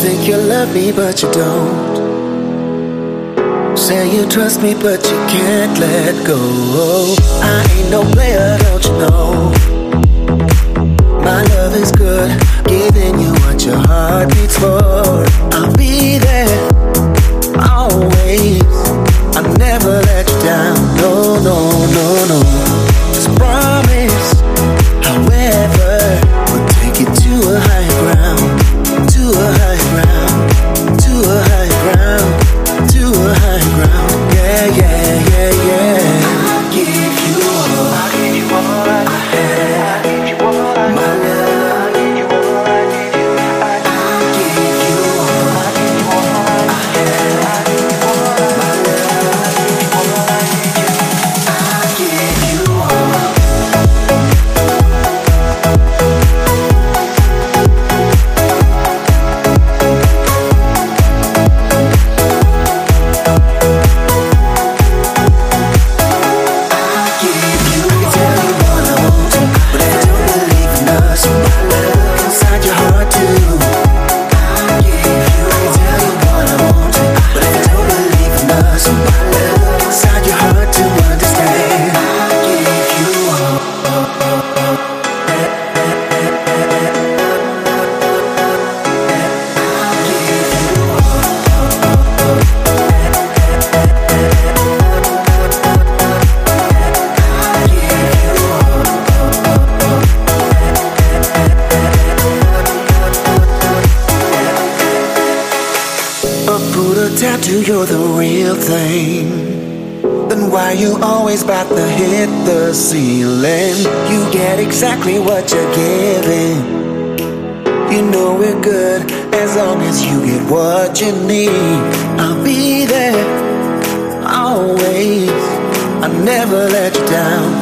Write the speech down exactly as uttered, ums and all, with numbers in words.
Think you love me, but you don't. Say you trust me, but you can't let go. I ain't no player, don't you know? My love is good, giving you what your heart beats for. I'll be there, always. I'll never let you down. No, no, no, no. Just promise. However, we'll take it to a higher ground. To a higher ground. To a higher ground. To a higher ground. Yeah, yeah, yeah, yeah. I'll give you all. I'll give you all I have. I'll give you all I my love. I'll give you all I give you. I'll give you all. I'll give you all I have. I'll give you all my love. I'll give you all I give you. I'll give you all. Tattoo, you're the real thing. Then why you always about to hit the ceiling? You get exactly what you're giving. You know we're good as long as you get what you need. I'll be there, always. I'll never let you down.